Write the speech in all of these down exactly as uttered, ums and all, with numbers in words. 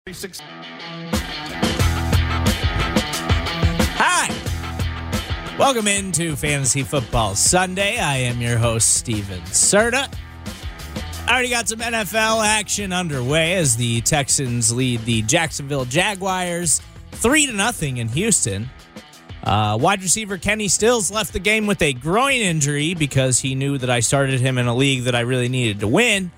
Hi, welcome into Fantasy Football Sunday. I am your host, Steven Serta. I already got some N F L action underway as the Texans lead the Jacksonville Jaguars three to nothing in Houston. Uh, wide receiver Kenny Stills left the game with a groin injury because he knew that I started him in a league that I really needed to win.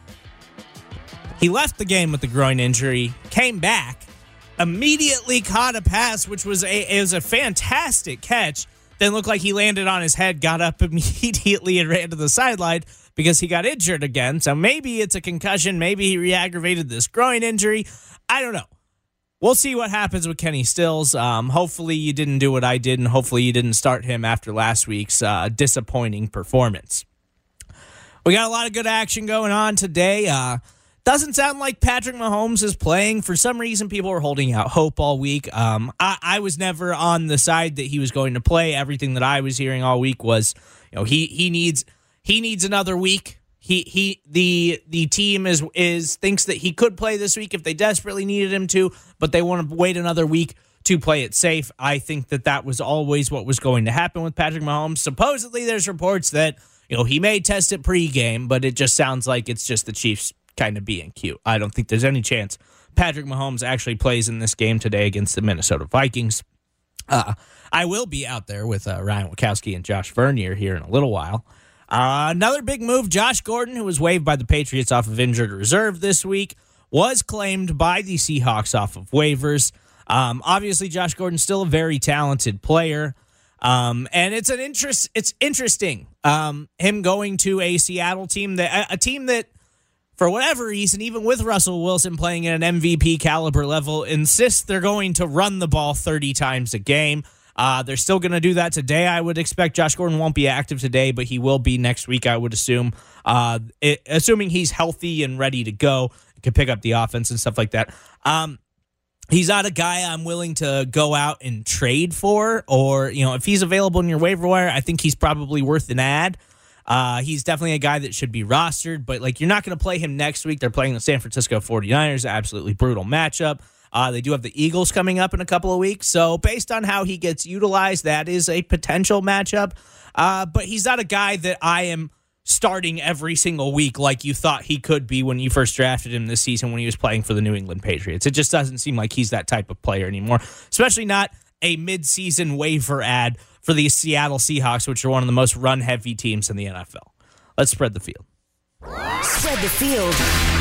He left the game with the groin injury, came back, immediately caught a pass, which was a it was a fantastic catch. Then looked like he landed on his head, got up immediately and ran to the sideline because he got injured again. So maybe it's a concussion. Maybe he re-aggravated this groin injury. I don't know. We'll see what happens with Kenny Stills. Um, hopefully you didn't do what I did, and hopefully you didn't start him after last week's uh, disappointing performance. We got a lot of good action going on today. Uh, Doesn't sound like Patrick Mahomes is playing. For some reason, people were holding out hope all week. Um, I, I was never on the side that he was going to play. Everything that I was hearing all week was, you know, he he needs he needs another week. He he the the team is is thinks that he could play this week if they desperately needed him to, but they want to wait another week to play it safe. I think that that was always what was going to happen with Patrick Mahomes. Supposedly, there's reports that, you know, he may test it pregame, but it just sounds like it's just the Chiefs kind of being cute. I don't think there's any chance Patrick Mahomes actually plays in this game today against the Minnesota Vikings. Uh, I will be out there with uh, Ryan Wachowski and Josh Vernier here in a little while. Uh, another big move, Josh Gordon, who was waived by the Patriots off of injured reserve this week, was claimed by the Seahawks off of waivers. Um, obviously, Josh Gordon's still a very talented player. Um, and it's an interest. It's interesting. Um, him going to a Seattle team that a, a team that, for whatever reason, even with Russell Wilson playing at an M V P caliber level, insists they're going to run the ball thirty times a game. Uh, they're still going to do that today. I would expect Josh Gordon won't be active today, but he will be next week, I would assume. Uh, it, assuming he's healthy and ready to go, can pick up the offense and stuff like that. Um, he's not a guy I'm willing to go out and trade for, or, you know, if he's available in your waiver wire, I think he's probably worth an ad. Uh, he's definitely a guy that should be rostered, but like you're not going to play him next week. They're playing the San Francisco forty-niners, absolutely brutal matchup. Uh, they do have the Eagles coming up in a couple of weeks. So based on how he gets utilized, that is a potential matchup. Uh, but he's not a guy that I am starting every single week like you thought he could be when you first drafted him this season when he was playing for the New England Patriots. It just doesn't seem like he's that type of player anymore, especially not a mid-season waiver ad for the Seattle Seahawks, which are one of the most run-heavy teams in the N F L. Let's spread the field. Spread the field.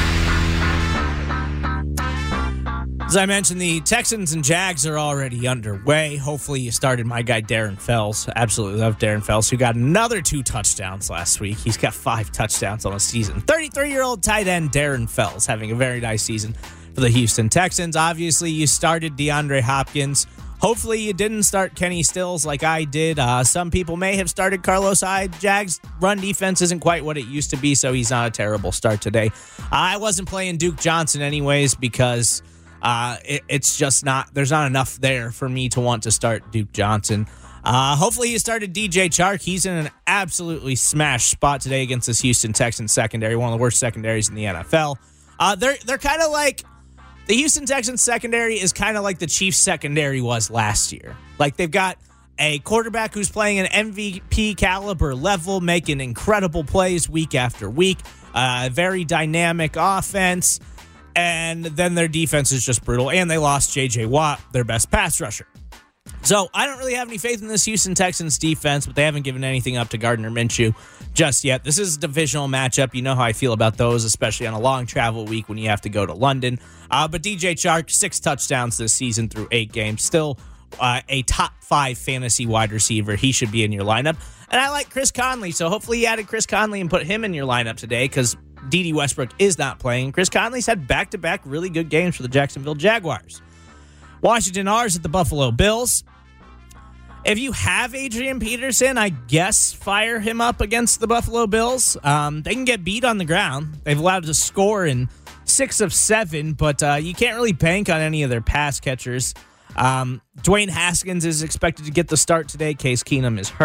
As I mentioned, the Texans and Jags are already underway. Hopefully you started my guy Darren Fells. Absolutely love Darren Fells, who got another two touchdowns last week. He's got five touchdowns on the season. thirty-three-year-old tight end Darren Fells having a very nice season for the Houston Texans. Obviously, you started DeAndre Hopkins. Hopefully you didn't start Kenny Stills like I did. Uh, some people may have started Carlos Hyde. Jags' run defense isn't quite what it used to be, so he's not a terrible start today. I wasn't playing Duke Johnson anyways because uh, it, it's just not, there's not enough there for me to want to start Duke Johnson. Uh, hopefully you started D J Chark. He's in an absolutely smash spot today against this Houston Texans secondary, one of the worst secondaries in the N F L. Uh, they're they're kind of like, the Houston Texans secondary is kind of like the Chiefs secondary was last year. Like they've got a quarterback who's playing an M V P caliber level, making incredible plays week after week, uh, very dynamic offense, and then their defense is just brutal. And they lost J J Watt, their best pass rusher. So I don't really have any faith in this Houston Texans defense, but they haven't given anything up to Gardner Minshew just yet. This is a divisional matchup. You know how I feel about those, especially on a long travel week when you have to go to London. Uh, but D J Chark, six touchdowns this season through eight games. Still uh, a top five fantasy wide receiver. He should be in your lineup. And I like Chris Conley, so hopefully you added Chris Conley and put him in your lineup today because D D Westbrook is not playing. Chris Conley's had back-to-back really good games for the Jacksonville Jaguars. Washington R's at the Buffalo Bills. If you have Adrian Peterson, I guess fire him up against the Buffalo Bills. Um, they can get beat on the ground. They've allowed to score in six of seven, but uh, you can't really bank on any of their pass catchers. Um, Dwayne Haskins is expected to get the start today. Case Keenum is hurt.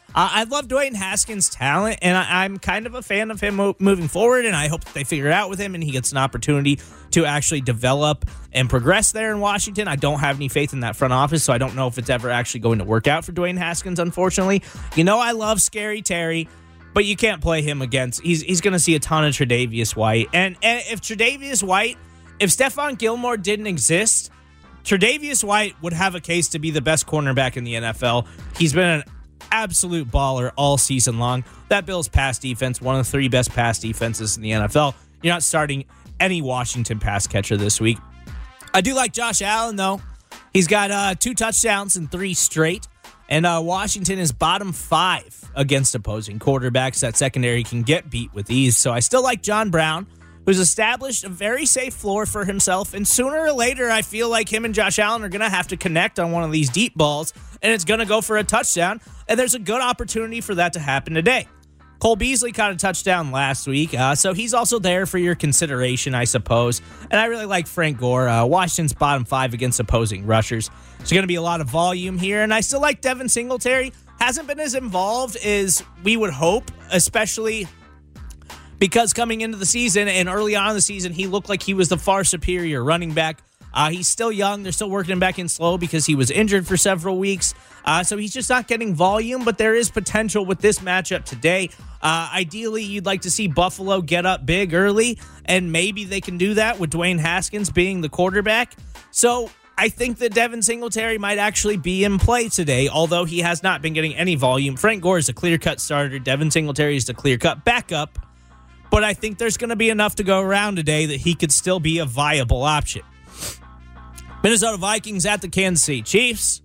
Uh, I love Dwayne Haskins' talent, and I, I'm kind of a fan of him mo- moving forward, and I hope that they figure it out with him and he gets an opportunity to actually develop and progress there in Washington. I don't have any faith in that front office, so I don't know if it's ever actually going to work out for Dwayne Haskins, unfortunately. You know I love Scary Terry, but you can't play him against. He's he's going to see a ton of Tre'Davious White. And, and if Tre'Davious White, if Stephon Gilmore didn't exist, Tre'Davious White would have a case to be the best cornerback in the N F L. He's been an absolute baller all season long. That Bills pass defense, one of the three best pass defenses in the N F L. You're not starting any Washington pass catcher this week. I do like Josh Allen, though. He's got uh, two touchdowns in three straight. And uh, Washington is bottom five against opposing quarterbacks. That secondary can get beat with ease. So I still like John Brown, who's established a very safe floor for himself. And sooner or later, I feel like him and Josh Allen are going to have to connect on one of these deep balls, and it's going to go for a touchdown. And there's a good opportunity for that to happen today. Cole Beasley caught a touchdown last week, uh, so he's also there for your consideration, I suppose. And I really like Frank Gore. Uh, Washington's bottom five against opposing rushers. There's going to be a lot of volume here, and I still like Devin Singletary. Hasn't been as involved as we would hope, especially because coming into the season and early on in the season, he looked like he was the far superior running back. Uh, he's still young. They're still working him back in slow because he was injured for several weeks. Uh, so he's just not getting volume, but there is potential with this matchup today. Uh, ideally, you'd like to see Buffalo get up big early, and maybe they can do that with Dwayne Haskins being the quarterback. So I think that Devin Singletary might actually be in play today, although he has not been getting any volume. Frank Gore is a clear-cut starter. Devin Singletary is the clear-cut backup. But I think there's going to be enough to go around today that he could still be a viable option. Minnesota Vikings at the Kansas City Chiefs.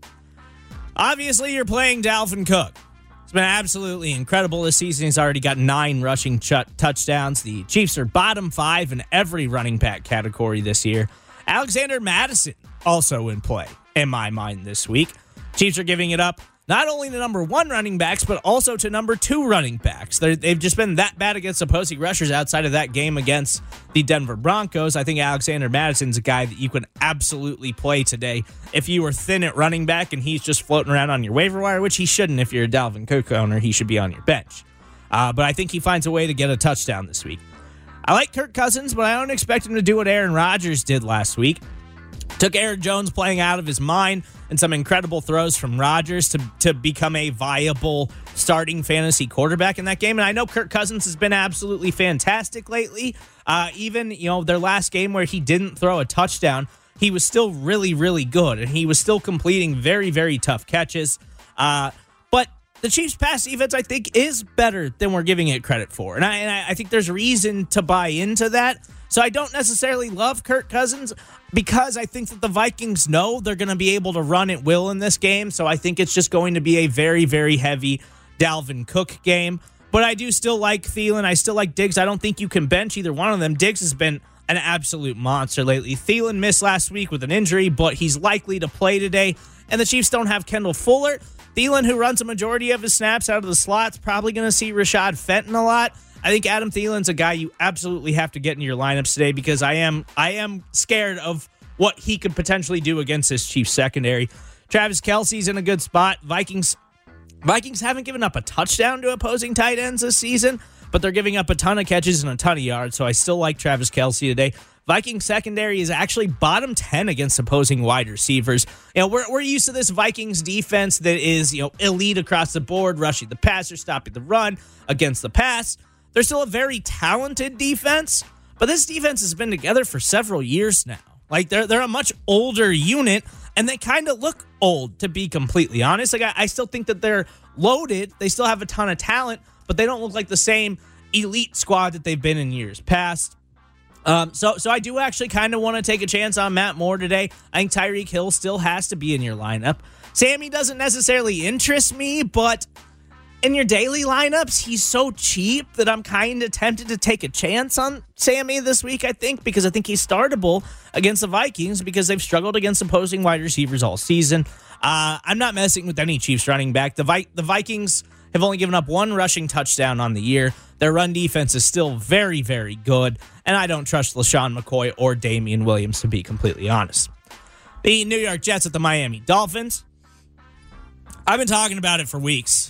Obviously, you're playing Dalvin Cook. It's been absolutely incredible this season. He's already got nine rushing ch- touchdowns. The Chiefs are bottom five in every running back category this year. Alexander Mattison also in play, in my mind, this week. Chiefs are giving it up not only to number one running backs, but also to number two running backs. They're, they've just been that bad against opposing rushers outside of that game against the Denver Broncos. I think Alexander Madison's a guy that you can absolutely play today if you were thin at running back and he's just floating around on your waiver wire, which he shouldn't if you're a Dalvin Cook owner. He should be on your bench. Uh, but I think he finds a way to get a touchdown this week. I like Kirk Cousins, but I don't expect him to do what Aaron Rodgers did last week. Took Aaron Jones playing out of his mind and some incredible throws from Rodgers to, to become a viable starting fantasy quarterback in that game. And I know Kirk Cousins has been absolutely fantastic lately. Uh, even, you know, their last game where he didn't throw a touchdown, he was still really, really good. And he was still completing very, very tough catches. Uh, but the Chiefs' pass defense, I think, is better than we're giving it credit for. And I, and I think there's reason to buy into that. So I don't necessarily love Kirk Cousins because I think that the Vikings know they're going to be able to run at will in this game. So I think it's just going to be a very, very heavy Dalvin Cook game. But I do still like Thielen. I still like Diggs. I don't think you can bench either one of them. Diggs has been an absolute monster lately. Thielen missed last week with an injury, but he's likely to play today. And the Chiefs don't have Kendall Fuller. Thielen, who runs a majority of his snaps out of the slot, is probably going to see Rashad Fenton a lot. I think Adam Thielen's a guy you absolutely have to get in your lineups today because I am I am scared of what he could potentially do against this Chiefs secondary. Travis Kelce's in a good spot. Vikings Vikings haven't given up a touchdown to opposing tight ends this season, but they're giving up a ton of catches and a ton of yards, so I still like Travis Kelce today. Vikings secondary is actually bottom ten against opposing wide receivers. You know, we're we're used to this Vikings defense that is, you know, elite across the board, rushing the passer, stopping the run against the pass. They're still a very talented defense, but this defense has been together for several years now. Like, they're they're a much older unit, and they kind of look old, to be completely honest. Like, I, I still think that they're loaded. They still have a ton of talent, but they don't look like the same elite squad that they've been in years past. Um, so, so I do actually kind of want to take a chance on Matt Moore today. I think Tyreek Hill still has to be in your lineup. Sammy doesn't necessarily interest me, but in your daily lineups, he's so cheap that I'm kind of tempted to take a chance on Sammy this week, I think, because I think he's startable against the Vikings because they've struggled against opposing wide receivers all season. Uh, I'm not messing with any Chiefs running back. The, Vi- the Vikings have only given up one rushing touchdown on the year. Their run defense is still very, very good, and I don't trust LaShawn McCoy or Damian Williams, to be completely honest. The New York Jets at the Miami Dolphins. I've been talking about it for weeks.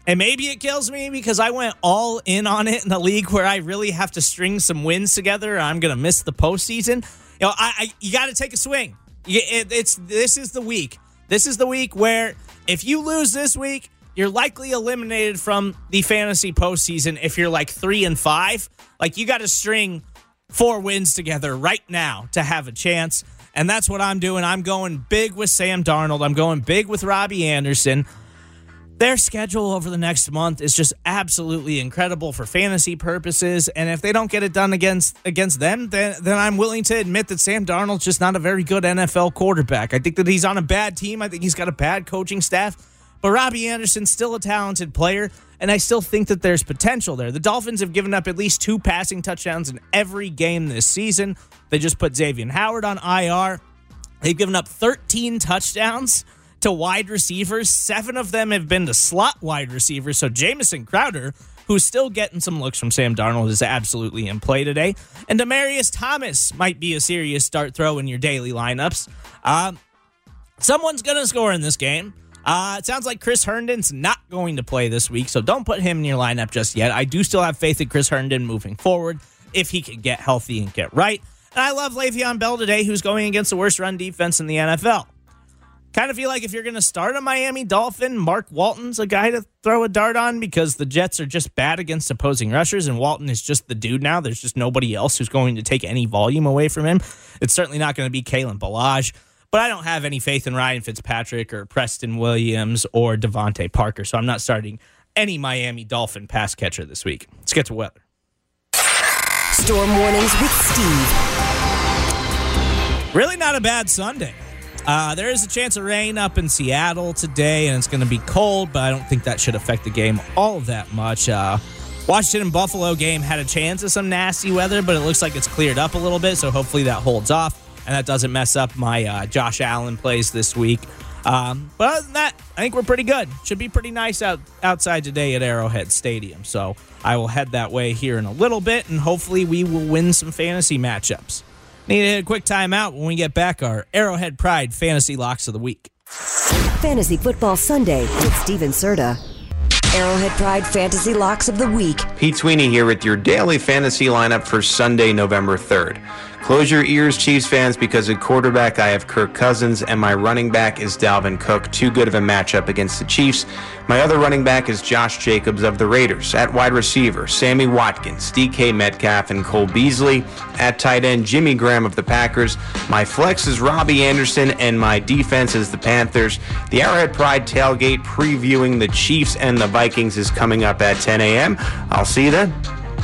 And maybe it kills me because I went all in on it in a league where I really have to string some wins together. Or I'm going to miss the postseason. You know, I, I you got to take a swing. It, it's this is the week. This is the week where if you lose this week, you're likely eliminated from the fantasy postseason. If you're like three and five, like you got to string four wins together right now to have a chance. And that's what I'm doing. I'm going big with Sam Darnold. I'm going big with Robbie Anderson. Their schedule over the next month is just absolutely incredible for fantasy purposes. And if they don't get it done against against them, then, then I'm willing to admit that Sam Darnold's just not a very good N F L quarterback. I think that he's on a bad team. I think he's got a bad coaching staff. But Robbie Anderson's still a talented player, and I still think that there's potential there. The Dolphins have given up at least two passing touchdowns in every game this season. They just put Xavier Howard on I R. They've given up thirteen touchdowns to wide receivers. Seven of them have been to slot wide receivers. So Jamison Crowder, who's still getting some looks from Sam Darnold, is absolutely in play today. And Demaryius Thomas might be a serious start throw in your daily lineups. Uh, someone's going to score in this game. Uh, it sounds like Chris Herndon's not going to play this week, so don't put him in your lineup just yet. I do still have faith in Chris Herndon moving forward if he can get healthy and get right. And I love Le'Veon Bell today, who's going against the worst run defense in the N F L. Kind of feel like if you're going to start a Miami Dolphin, Mark Walton's a guy to throw a dart on because the Jets are just bad against opposing rushers, and Walton is just the dude now. There's just nobody else who's going to take any volume away from him. It's certainly not going to be Kalen Ballage, but I don't have any faith in Ryan Fitzpatrick or Preston Williams or Devontae Parker, so I'm not starting any Miami Dolphin pass catcher this week. Let's get to weather. Storm warnings with Steve. Really not a bad Sunday. Uh, there is a chance of rain up in Seattle today, and it's going to be cold, but I don't think that should affect the game all that much. Uh, Washington and Buffalo game had a chance of some nasty weather, but it looks like it's cleared up a little bit, so hopefully that holds off, and that doesn't mess up my uh, Josh Allen plays this week. Um, but other than that, I think we're pretty good. Should be pretty nice out outside today at Arrowhead Stadium, so I will head that way here in a little bit, and hopefully we will win some fantasy matchups. Need to hit a quick timeout. When we get back, our Arrowhead Pride Fantasy Locks of the Week. Fantasy Football Sunday with Steven Serta. Arrowhead Pride Fantasy Locks of the Week. Pete Sweeney here with your daily fantasy lineup for Sunday, November third. Close your ears, Chiefs fans, because at quarterback I have Kirk Cousins and my running back is Dalvin Cook. Too good of a matchup against the Chiefs. My other running back is Josh Jacobs of the Raiders. At wide receiver, Sammy Watkins, D K Metcalf, and Cole Beasley. At tight end, Jimmy Graham of the Packers. My flex is Robbie Anderson, and my defense is the Panthers. The Arrowhead Pride tailgate previewing the Chiefs and the Vikings is coming up at ten a.m. I'll see you then.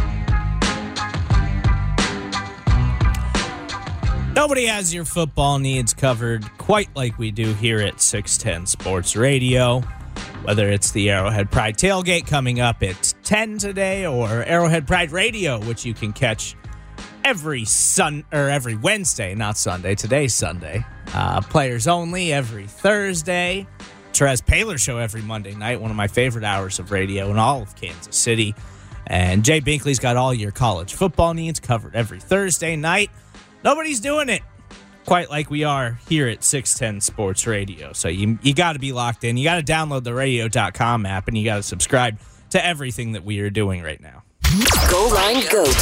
Nobody has your football needs covered quite like we do here at six ten Sports Radio. Whether it's the Arrowhead Pride Tailgate coming up at ten today, or Arrowhead Pride Radio, which you can catch every sun or every Wednesday, not Sunday. Today's Sunday. Uh, players only every Thursday. Therese Paylor Show every Monday night. One of my favorite hours of radio in all of Kansas City. And Jay Binkley's got all your college football needs covered every Thursday night. Nobody's doing it quite like we are here at six ten Sports Radio. So you you got to be locked in. You got to download the radio dot com app, and you got to subscribe to everything that we are doing right now. Goal Line Goat.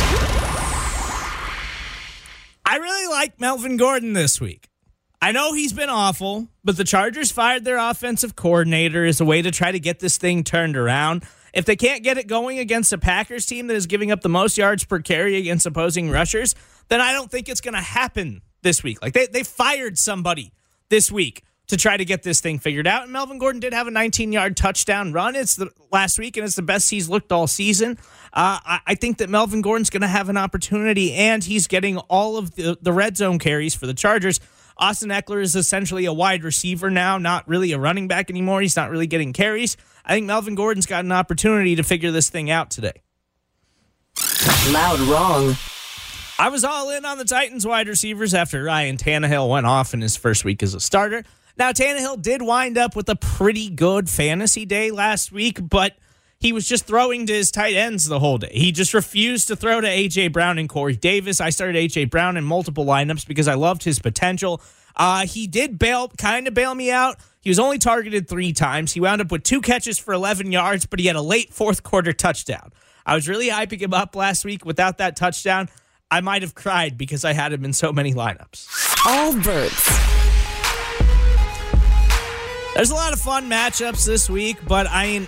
I really like Melvin Gordon this week. I know he's been awful, but the Chargers fired their offensive coordinator as a way to try to get this thing turned around. If they can't get it going against a Packers team that is giving up the most yards per carry against opposing rushers, then I don't think it's going to happen this week. Like they, they fired somebody this week to try to get this thing figured out. And Melvin Gordon did have a nineteen-yard touchdown run. It's the last week, and it's the best he's looked all season. Uh, I, I think that Melvin Gordon's going to have an opportunity, and he's getting all of the, the red zone carries for the Chargers. Austin Eckler is essentially a wide receiver now, not really a running back anymore. He's not really getting carries. I think Melvin Gordon's got an opportunity to figure this thing out today. Loud wrong. I was all in on the Titans wide receivers after Ryan Tannehill went off in his first week as a starter. Now, Tannehill did wind up with a pretty good fantasy day last week, but he was just throwing to his tight ends the whole day. He just refused to throw to A J. Brown and Corey Davis. I started A J. Brown in multiple lineups because I loved his potential. Uh, he did bail, kind of bail me out. He was only targeted three times. He wound up with two catches for eleven yards, but he had a late fourth quarter touchdown. I was really hyping him up last week. Without that touchdown, I might have cried because I had him in so many lineups. All birds. There's a lot of fun matchups this week, but I mean,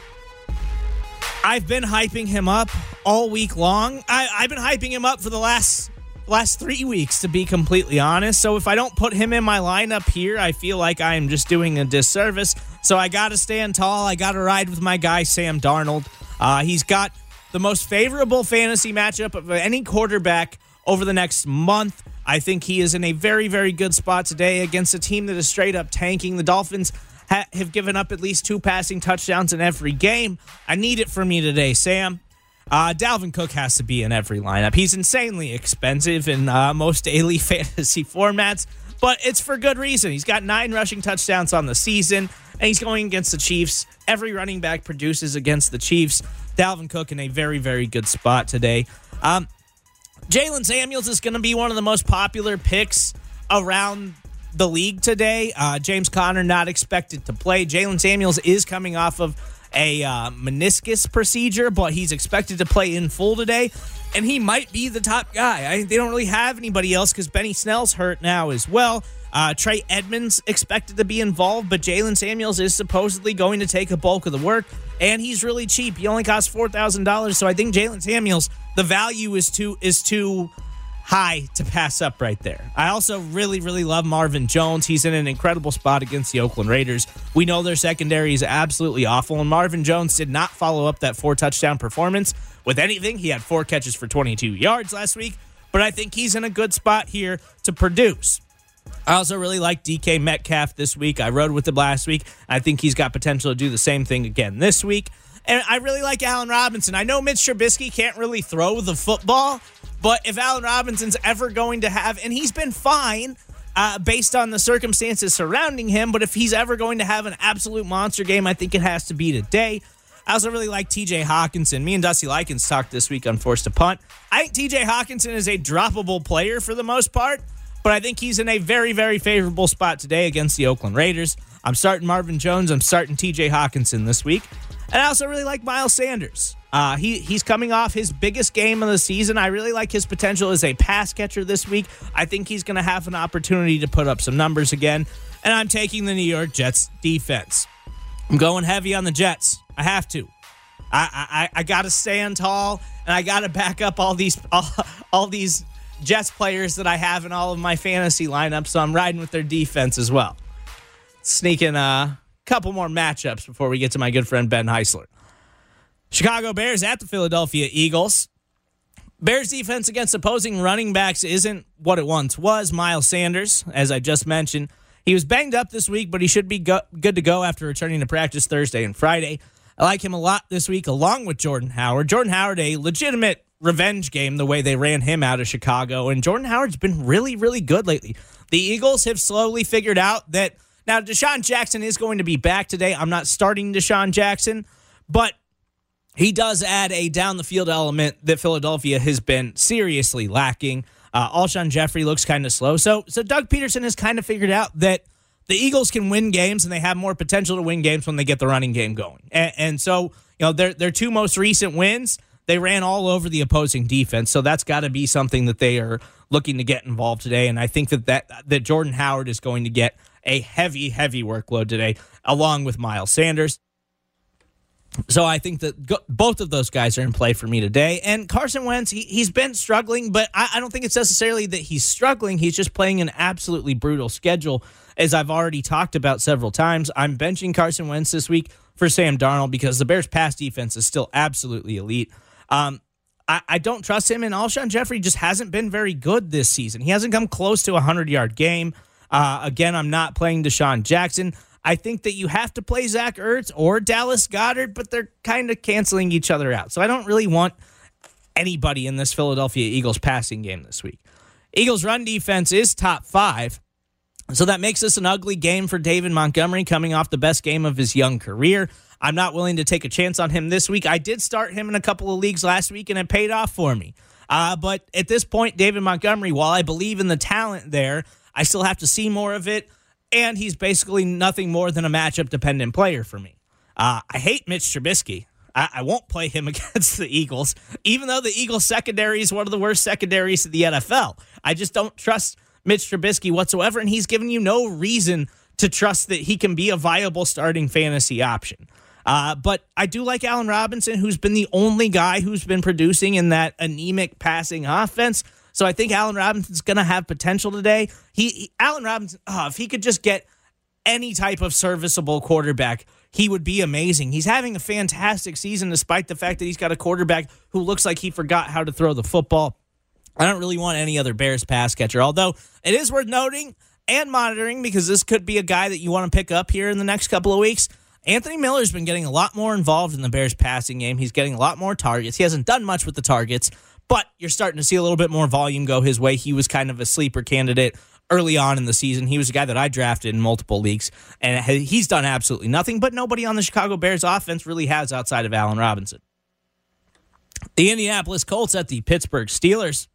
I've been hyping him up all week long. I, I've been hyping him up for the last last three weeks, to be completely honest. So if I don't put him in my lineup here, I feel like I am just doing a disservice. So I got to stand tall. I got to ride with my guy, Sam Darnold. Uh, he's got the most favorable fantasy matchup of any quarterback over the next month. I think he is in a very, very good spot today against a team that is straight up tanking. The Dolphins ha- have given up at least two passing touchdowns in every game. I need it for me today, Sam. Uh, Dalvin Cook has to be in every lineup. He's insanely expensive in uh, most daily fantasy formats, but it's for good reason. He's got nine rushing touchdowns on the season, and he's going against the Chiefs. Every running back produces against the Chiefs. Dalvin Cook in a very, very good spot today. Um, Jaylen Samuels is going to be one of the most popular picks around the league today. Uh, James Conner not expected to play. Jaylen Samuels is coming off of a uh, meniscus procedure, but he's expected to play in full today, and he might be the top guy. I, they don't really have anybody else because Benny Snell's hurt now as well. Uh, Trey Edmonds expected to be involved, but Jaylen Samuels is supposedly going to take a bulk of the work, and he's really cheap. He only costs four thousand dollars, so I think Jaylen Samuels, the value is too is too high to pass up right there. I also really, really love Marvin Jones. He's in an incredible spot against the Oakland Raiders. We know their secondary is absolutely awful, and Marvin Jones did not follow up that four-touchdown performance with anything. He had four catches for twenty-two yards last week, but I think he's in a good spot here to produce. I also really like D K Metcalf this week. I rode with him last week. I think he's got potential to do the same thing again this week. And I really like Allen Robinson. I know Mitch Trubisky can't really throw the football, but if Allen Robinson's ever going to have, and he's been fine uh, based on the circumstances surrounding him, but if he's ever going to have an absolute monster game, I think it has to be today. I also really like T J Hawkinson. Me and Dusty Likens talked this week on Forced to Punt. I think T J Hawkinson is a droppable player for the most part, but I think he's in a very, very favorable spot today against the Oakland Raiders. I'm starting Marvin Jones. I'm starting T J Hawkinson this week. And I also really like Miles Sanders. Uh, he he's coming off his biggest game of the season. I really like his potential as a pass catcher this week. I think he's going to have an opportunity to put up some numbers again. And I'm taking the New York Jets defense. I'm going heavy on the Jets. I have to. I I, I got to stand tall, and I got to back up all these all, all these Jets players that I have in all of my fantasy lineups. So I'm riding with their defense as well. Sneaking a couple more matchups before we get to my good friend Ben Heisler. Chicago Bears at the Philadelphia Eagles. Bears defense against opposing running backs isn't what it once was. Miles Sanders, as I just mentioned, he was banged up this week, but he should be go- good to go after returning to practice Thursday and Friday. I like him a lot this week, along with Jordan Howard. Jordan Howard, a legitimate revenge game, the way they ran him out of Chicago, and Jordan Howard's been really, really good lately. The Eagles have slowly figured out that now Deshaun Jackson is going to be back today. I'm not starting Deshaun Jackson, but he does add a down-the-field element that Philadelphia has been seriously lacking. Uh, Alshon Jeffrey looks kind of slow. So, so Doug Peterson has kind of figured out that the Eagles can win games, and they have more potential to win games when they get the running game going. And, and so, you know, their their two most recent wins, they ran all over the opposing defense. So that's got to be something that they are looking to get involved today. And I think that, that that Jordan Howard is going to get a heavy, heavy workload today, along with Miles Sanders. So I think that go- both of those guys are in play for me today. And Carson Wentz, he, he's been struggling, but I, I don't think it's necessarily that he's struggling. He's just playing an absolutely brutal schedule, as I've already talked about several times. I'm benching Carson Wentz this week for Sam Darnold because the Bears' pass defense is still absolutely elite. Um, I, I don't trust him, and Alshon Jeffrey just hasn't been very good this season. He hasn't come close to a hundred-yard game. Uh, again, I'm not playing Deshaun Jackson. I think that you have to play Zach Ertz or Dallas Goedert, but they're kind of canceling each other out. So I don't really want anybody in this Philadelphia Eagles passing game this week. Eagles run defense is top five, so that makes this an ugly game for David Montgomery coming off the best game of his young career. I'm not willing to take a chance on him this week. I did start him in a couple of leagues last week, and it paid off for me. Uh, but at this point, David Montgomery, while I believe in the talent there, I still have to see more of it, and he's basically nothing more than a matchup-dependent player for me. Uh, I hate Mitch Trubisky. I, I won't play him against the Eagles, even though the Eagles secondary is one of the worst secondaries in the N F L. I just don't trust Mitch Trubisky whatsoever, and he's given you no reason to trust that he can be a viable starting fantasy option. Uh, but I do like Allen Robinson, who's been the only guy who's been producing in that anemic passing offense. So I think Allen Robinson's going to have potential today. He, he Allen Robinson, oh, if he could just get any type of serviceable quarterback, he would be amazing. He's having a fantastic season despite the fact that he's got a quarterback who looks like he forgot how to throw the football. I don't really want any other Bears pass catcher, although it is worth noting and monitoring because this could be a guy that you want to pick up here in the next couple of weeks. Anthony Miller's been getting a lot more involved in the Bears passing game. He's getting a lot more targets. He hasn't done much with the targets, but you're starting to see a little bit more volume go his way. He was kind of a sleeper candidate early on in the season. He was a guy that I drafted in multiple leagues, and he's done absolutely nothing, but nobody on the Chicago Bears offense really has outside of Allen Robinson. The Indianapolis Colts at the Pittsburgh Steelers.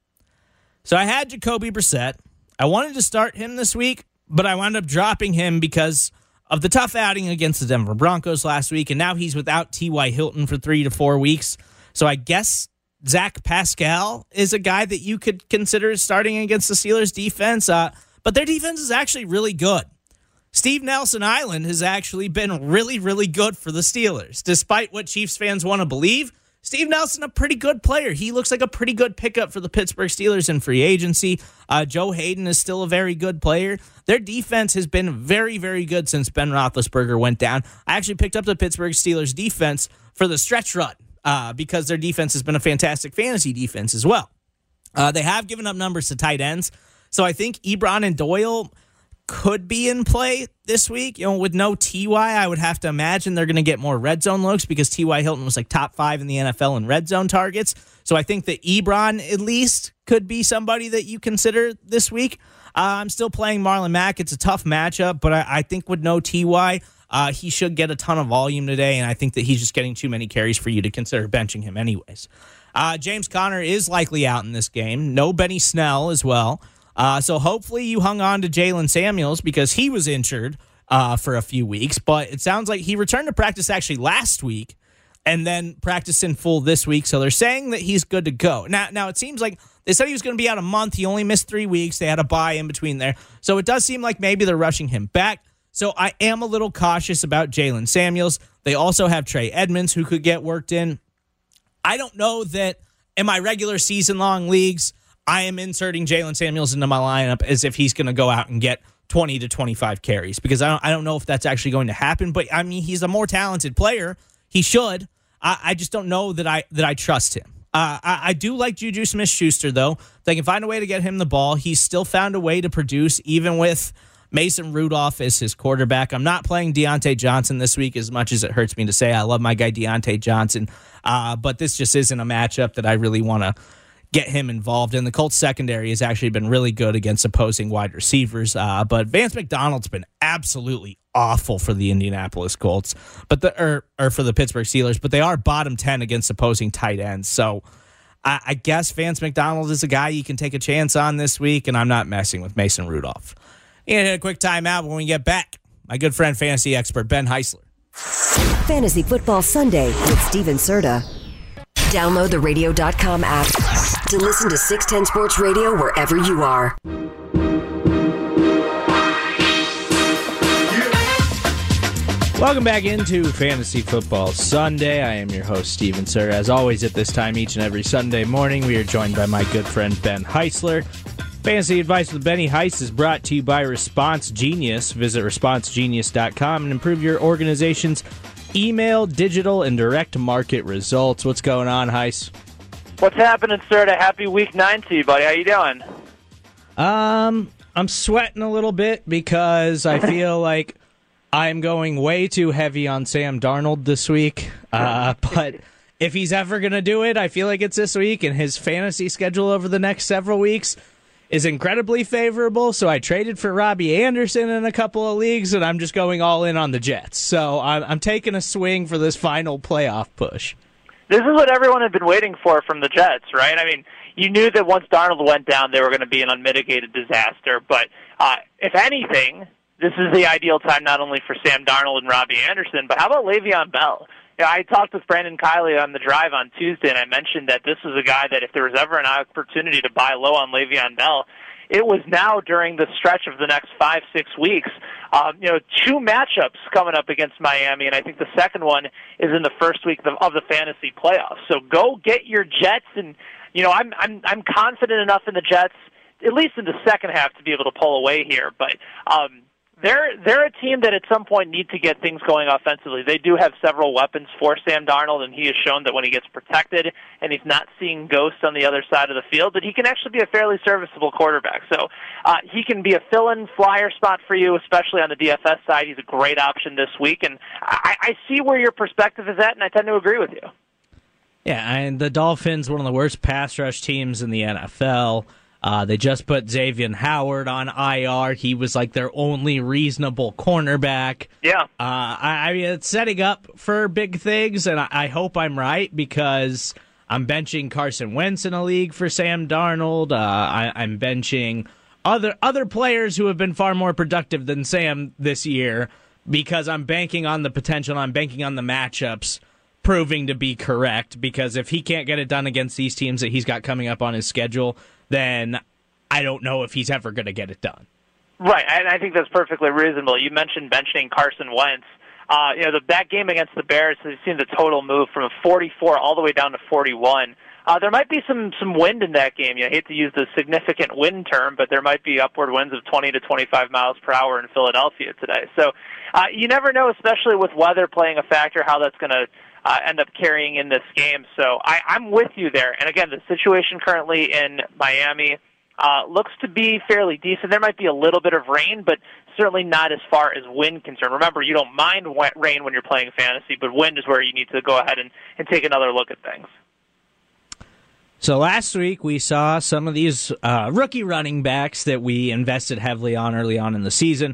So I had Jacoby Brissett. I wanted to start him this week, but I wound up dropping him because of the tough outing against the Denver Broncos last week, and now he's without T Y. Hilton for three to four weeks. So I guess Zach Pascal is a guy that you could consider starting against the Steelers' defense, uh, but their defense is actually really good. Steve Nelson Island has actually been really, really good for the Steelers. Despite what Chiefs fans want to believe, Steve Nelson, a pretty good player. He looks like a pretty good pickup for the Pittsburgh Steelers in free agency. Uh, Joe Hayden is still a very good player. Their defense has been very, very good since Ben Roethlisberger went down. I actually picked up the Pittsburgh Steelers defense for the stretch run uh, because their defense has been a fantastic fantasy defense as well. Uh, they have given up numbers to tight ends, so I think Ebron and Doyle could be in play this week. You know, with no T Y, I would have to imagine they're going to get more red zone looks because T Y. Hilton was like top five in the N F L in red zone targets. So I think that Ebron at least could be somebody that you consider this week. Uh, I'm still playing Marlon Mack. It's a tough matchup, but I, I think with no T Y, uh, he should get a ton of volume today, and I think that he's just getting too many carries for you to consider benching him anyways. Uh, James Conner is likely out in this game. No Benny Snell as well. Uh, so hopefully you hung on to Jalen Samuels because he was injured uh, for a few weeks, but it sounds like he returned to practice actually last week and then practiced in full this week. So they're saying that he's good to go. Now, now it seems like they said he was going to be out a month. He only missed three weeks. They had a bye in between there. So it does seem like maybe they're rushing him back. So I am a little cautious about Jalen Samuels. They also have Trey Edmonds who could get worked in. I don't know that in my regular season-long leagues, I am inserting Jalen Samuels into my lineup as if he's going to go out and get twenty to twenty-five carries because I don't I don't know if that's actually going to happen. But I mean, he's a more talented player. He should. I, I just don't know that I that I trust him. Uh, I, I do like Juju Smith-Schuster though. If they can find a way to get him the ball, he's still found a way to produce even with Mason Rudolph as his quarterback. I'm not playing Deontay Johnson this week as much as it hurts me to say. I love my guy Deontay Johnson, uh, but this just isn't a matchup that I really want to get him involved in. The Colts secondary has actually been really good against opposing wide receivers, uh, but Vance McDonald's been absolutely awful for the Indianapolis Colts, but the or, or for the Pittsburgh Steelers, but they are bottom ten against opposing tight ends. So I, I guess Vance McDonald is a guy you can take a chance on this week, and I'm not messing with Mason Rudolph. And hit a quick timeout when we get back. My good friend, fantasy expert Ben Heisler. Fantasy Football Sunday with Steven Serta. Download the radio dot com app to listen to six ten Sports Radio wherever you are. Welcome back into Fantasy Football Sunday. I am your host, Steven Serta. As always, at this time each and every Sunday morning, we are joined by my good friend, Ben Heisler. Fantasy Advice with Benny Heist is brought to you by Response Genius. Visit response genius dot com and improve your organization's email, digital, and direct market results. What's going on, Heist? What's happening, Serta? Happy week nine to you, buddy. How you doing? Um, I'm sweating a little bit because I feel like I'm going way too heavy on Sam Darnold this week. Uh, but if he's ever going to do it, I feel like it's this week, and his fantasy schedule over the next several weeks is incredibly favorable, so I traded for Robbie Anderson in a couple of leagues, and I'm just going all in on the Jets. So I'm, I'm taking a swing for this final playoff push. This is what everyone had been waiting for from the Jets, right? I mean, you knew that once Darnold went down, they were going to be an unmitigated disaster. But uh, if anything, this is the ideal time not only for Sam Darnold and Robbie Anderson, but how about Le'Veon Bell? Yeah, I talked with Brandon Kiley on the drive on Tuesday, and I mentioned that this was a guy that if there was ever an opportunity to buy low on Le'Veon Bell, it was now during the stretch of the next five, six weeks. Um, you know, two matchups coming up against Miami, and I think the second one is in the first week of, of the fantasy playoffs. So go get your Jets, and you know, I'm I'm I'm confident enough in the Jets, at least in the second half, to be able to pull away here. But um, They're they're a team that at some point need to get things going offensively. They do have several weapons for Sam Darnold, and he has shown that when he gets protected and he's not seeing ghosts on the other side of the field, that he can actually be a fairly serviceable quarterback. So uh, he can be a fill-in flyer spot for you, especially on the D F S side. He's a great option this week, and I, I see where your perspective is at, and I tend to agree with you. Yeah, and the Dolphins, one of the worst pass rush teams in the N F L. Uh, they just put Xavier Howard on I R. He was like their only reasonable cornerback. Yeah. Uh, I, I mean, it's setting up for big things, and I, I hope I'm right because I'm benching Carson Wentz in a league for Sam Darnold. Uh, I, I'm benching other other players who have been far more productive than Sam this year because I'm banking on the potential. I'm banking on the matchups proving to be correct because if he can't get it done against these teams that he's got coming up on his schedule, then I don't know if he's ever going to get it done. Right, and I think that's perfectly reasonable. You mentioned benching Carson Wentz. Uh, you know, the, that game against the Bears, we've seen the total move from forty-four all the way down to forty-one. Uh, there might be some, some wind in that game. You know, I hate to use the significant wind term, but there might be upward winds of twenty to twenty-five miles per hour in Philadelphia today. So uh, you never know, especially with weather playing a factor, how that's going to Uh, end up carrying in this game. So I, I'm with you there. And again, the situation currently in Miami uh, looks to be fairly decent. There might be a little bit of rain, but certainly not as far as wind concerned. Remember, you don't mind wet rain when you're playing fantasy, but wind is where you need to go ahead and, and take another look at things. So last week we saw some of these uh, rookie running backs that we invested heavily on early on in the season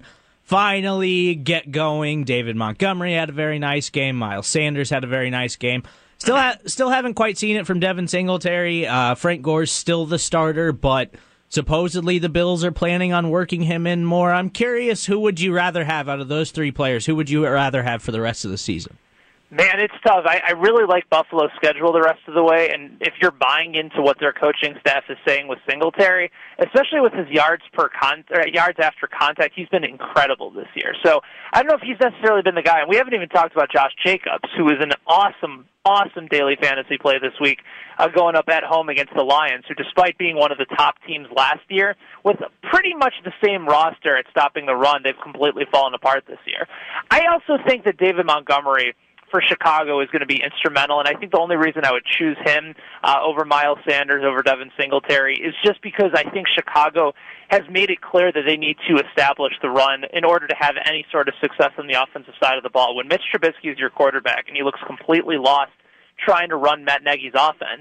finally get going. David Montgomery had a very nice game. Miles Sanders had a very nice game. Still ha- still haven't quite seen it from Devin Singletary. Uh, Frank Gore's still the starter, but supposedly the Bills are planning on working him in more. I'm curious, who would you rather have out of those three players? Who would you rather have for the rest of the season? Man, it's tough. I, I really like Buffalo's schedule the rest of the way, and if you're buying into what their coaching staff is saying with Singletary, especially with his yards per con- or yards after contact, he's been incredible this year. So I don't know if he's necessarily been the guy, and we haven't even talked about Josh Jacobs, who is an awesome, awesome daily fantasy play this week, uh, going up at home against the Lions, who despite being one of the top teams last year, with pretty much the same roster at stopping the run, they've completely fallen apart this year. I also think that David Montgomery for Chicago is going to be instrumental, and I think the only reason I would choose him uh, over Miles Sanders, over Devin Singletary, is just because I think Chicago has made it clear that they need to establish the run in order to have any sort of success on the offensive side of the ball. When Mitch Trubisky is your quarterback and he looks completely lost trying to run Matt Nagy's offense,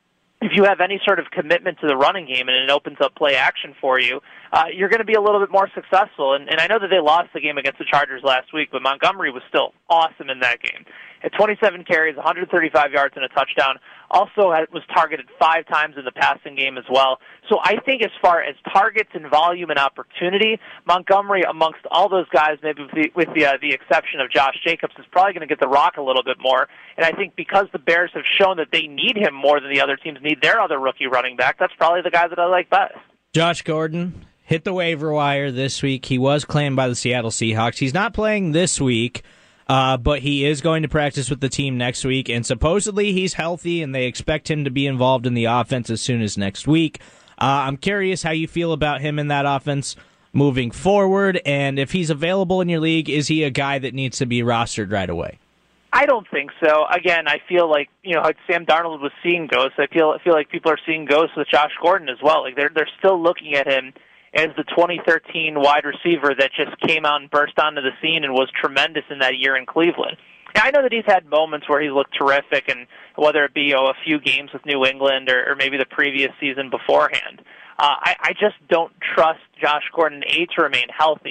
if you have any sort of commitment to the running game and it opens up play action for you, uh, you're going to be a little bit more successful. And, and I know that they lost the game against the Chargers last week, but Montgomery was still awesome in that game. At twenty-seven carries, one hundred thirty-five yards and a touchdown, also had, was targeted five times in the passing game as well. So I think as far as targets and volume and opportunity, Montgomery, amongst all those guys, maybe with the, with the, uh, the exception of Josh Jacobs, is probably going to get the rock a little bit more. And I think because the Bears have shown that they need him more than the other teams need their other rookie running back, that's probably the guy that I like best. Josh Gordon hit the waiver wire this week. He was claimed by the Seattle Seahawks. He's not playing this week. Uh, but he is going to practice with the team next week, and supposedly he's healthy, and they expect him to be involved in the offense as soon as next week. Uh, I'm curious how you feel about him in that offense moving forward, and if he's available in your league, is he a guy that needs to be rostered right away? I don't think so. Again, I feel like, you know, like Sam Darnold was seeing ghosts. I feel I feel like people are seeing ghosts with Josh Gordon as well. Like they're they're still looking at him as the twenty thirteen wide receiver that just came out and burst onto the scene and was tremendous in that year in Cleveland. Now, I know that he's had moments where he's looked terrific, and whether it be you know, a few games with New England or, or maybe the previous season beforehand. Uh, I, I just don't trust Josh Gordon, A, to remain healthy,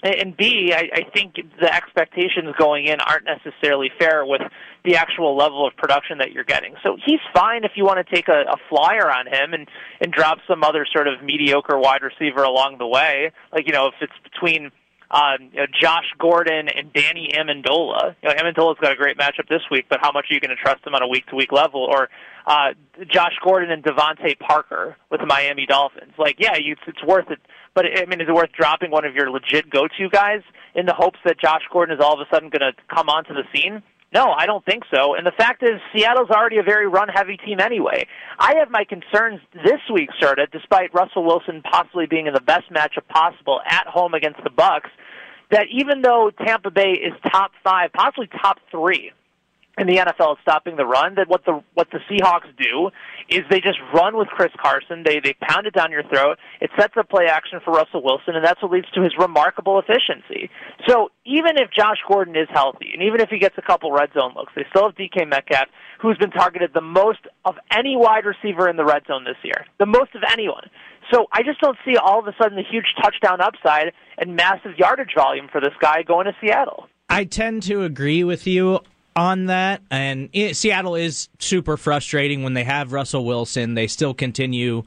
And B, I, I think the expectations going in aren't necessarily fair with the actual level of production that you're getting. So he's fine if you want to take a, a flyer on him and, and drop some other sort of mediocre wide receiver along the way. Like, you know, if it's between um, you know, Josh Gordon and Danny Amendola. You know, Amendola's got a great matchup this week, but how much are you going to trust him on a week-to-week level? Or uh, Josh Gordon and Devontae Parker with the Miami Dolphins. Like, yeah, you, it's worth it. But, I mean, is it worth dropping one of your legit go-to guys in the hopes that Josh Gordon is all of a sudden going to come onto the scene? No, I don't think so. And the fact is, Seattle's already a very run-heavy team anyway. I have my concerns this week, Serta, despite Russell Wilson possibly being in the best matchup possible at home against the Bucs, that even though Tampa Bay is top five, possibly top three in the N F L at stopping the run, that what the what the Seahawks do is they just run with Chris Carson. They they pound it down your throat. It sets up play action for Russell Wilson, and that's what leads to his remarkable efficiency. So even if Josh Gordon is healthy, and even if he gets a couple red zone looks, they still have D K Metcalf, who's been targeted the most of any wide receiver in the red zone this year, the most of anyone. So I just don't see all of a sudden the huge touchdown upside and massive yardage volume for this guy going to Seattle. I tend to agree with you on that, and it, Seattle is super frustrating when they have Russell Wilson. They still continue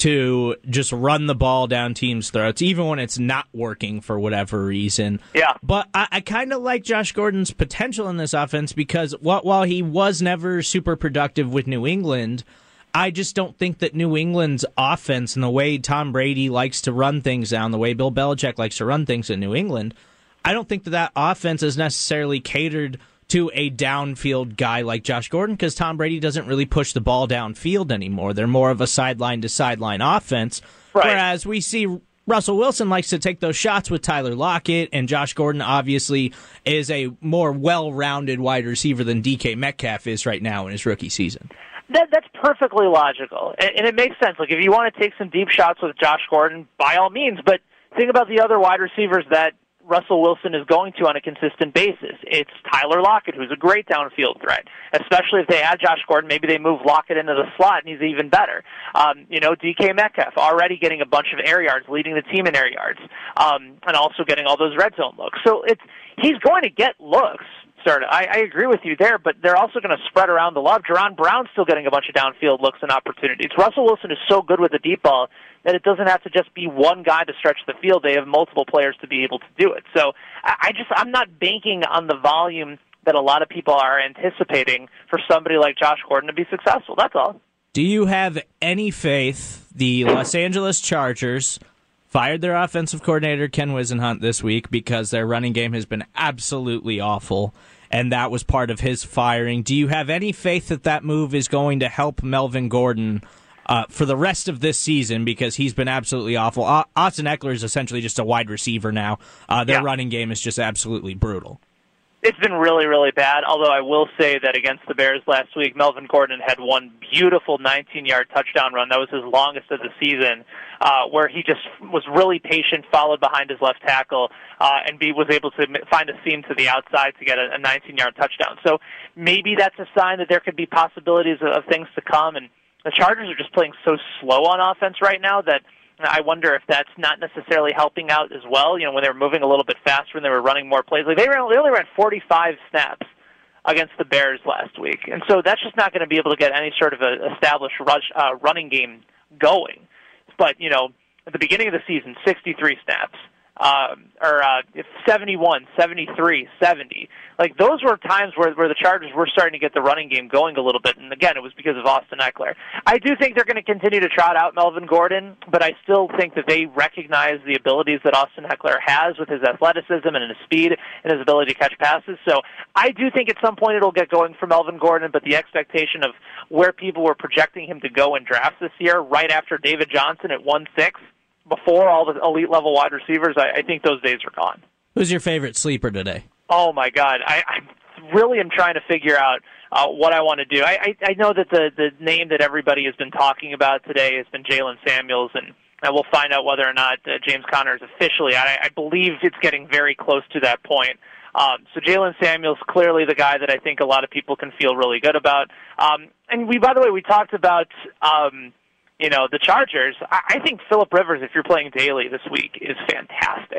to just run the ball down teams' throats, even when it's not working for whatever reason. Yeah. But I, I kind of like Josh Gordon's potential in this offense because while, while he was never super productive with New England, I just don't think that New England's offense and the way Tom Brady likes to run things down, the way Bill Belichick likes to run things in New England, I don't think that that offense is necessarily catered to a downfield guy like Josh Gordon because Tom Brady doesn't really push the ball downfield anymore. They're more of a sideline-to-sideline offense, right. Whereas we see Russell Wilson likes to take those shots with Tyler Lockett, and Josh Gordon obviously is a more well-rounded wide receiver than D K Metcalf is right now in his rookie season. That, that's perfectly logical, and, and it makes sense. Like, if you want to take some deep shots with Josh Gordon, by all means, but think about the other wide receivers that Russell Wilson is going to on a consistent basis. It's Tyler Lockett, who's a great downfield threat, especially if they add Josh Gordon. Maybe they move Lockett into the slot, and he's even better. Um, you know, D K Metcalf already getting a bunch of air yards, leading the team in air yards, um, and also getting all those red zone looks. So it's he's going to get looks. Sort of. I, I agree with you there, but they're also going to spread around the love. Jerron Brown's still getting a bunch of downfield looks and opportunities. Russell Wilson is so good with the deep ball that it doesn't have to just be one guy to stretch the field. They have multiple players to be able to do it. So I, I just I'm not banking on the volume that a lot of people are anticipating for somebody like Josh Gordon to be successful. That's all. Do you have any faith the Los Angeles Chargers fired their offensive coordinator, Ken Whisenhunt, this week because their running game has been absolutely awful, and that was part of his firing? Do you have any faith that that move is going to help Melvin Gordon uh, for the rest of this season because he's been absolutely awful? Uh, Austin Eckler is essentially just a wide receiver now. Uh, their yeah. running game is just absolutely brutal. It's been really, really bad, although I will say that against the Bears last week, Melvin Gordon had one beautiful nineteen-yard touchdown run. That was his longest of the season, uh, where he just was really patient, followed behind his left tackle, uh, and be, was able to find a seam to the outside to get a nineteen-yard touchdown. So maybe that's a sign that there could be possibilities of, of things to come, and the Chargers are just playing so slow on offense right now that I wonder if that's not necessarily helping out as well. You know, when they were moving a little bit faster and they were running more plays. Like they, ran, they only ran forty-five snaps against the Bears last week. And so that's just not going to be able to get any sort of a established rush, uh, running game going. But, you know, at the beginning of the season, sixty-three snaps. Um, or uh, seventy-one, seventy-three, seventy. Like, those were times where, where the Chargers were starting to get the running game going a little bit, and again, it was because of Austin Eckler. I do think they're going to continue to trot out Melvin Gordon, but I still think that they recognize the abilities that Austin Eckler has with his athleticism and his speed and his ability to catch passes. So I do think at some point it'll get going for Melvin Gordon, but the expectation of where people were projecting him to go in drafts this year, right after David Johnson at one six, before all the elite-level wide receivers, I, I think those days are gone. Who's your favorite sleeper today? Oh, my God. I, I really am trying to figure out uh, what I want to do. I, I, I know that the, the name that everybody has been talking about today has been Jalen Samuels, and, and we'll find out whether or not uh, James Conner is officially. I, I believe it's getting very close to that point. Um, so Jalen Samuels, clearly the guy that I think a lot of people can feel really good about. Um, and we, by the way, we talked about um, – you know, the Chargers. I think Phillip Rivers, if you're playing daily this week, is fantastic.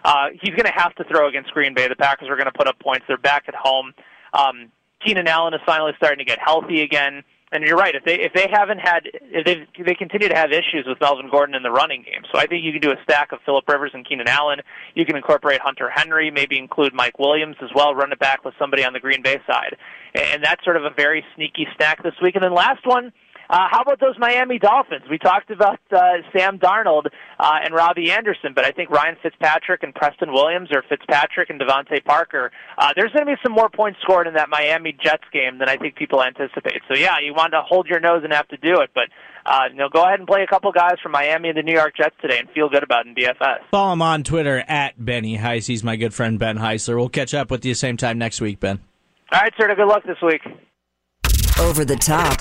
Uh, he's going to have to throw against Green Bay. The Packers are going to put up points. They're back at home. Um, Keenan Allen is finally starting to get healthy again. And you're right. If they if they haven't had if they they continue to have issues with Melvin Gordon in the running game, so I think you can do a stack of Phillip Rivers and Keenan Allen. You can incorporate Hunter Henry, maybe include Mike Williams as well. Run it back with somebody on the Green Bay side, and that's sort of a very sneaky stack this week. And then last one. Uh, how about those Miami Dolphins? We talked about uh, Sam Darnold uh, and Robbie Anderson, but I think Ryan Fitzpatrick and Preston Williams, or Fitzpatrick and Devontae Parker, uh, there's going to be some more points scored in that Miami Jets game than I think people anticipate. So, yeah, you want to hold your nose and have to do it, but uh, you know, go ahead and play a couple guys from Miami and the New York Jets today and feel good about it in D F S. Follow him on Twitter at Benny Heiss. He's my good friend Ben Heisler. We'll catch up with you same time next week, Ben. All right, sir. Good luck this week. Over the top.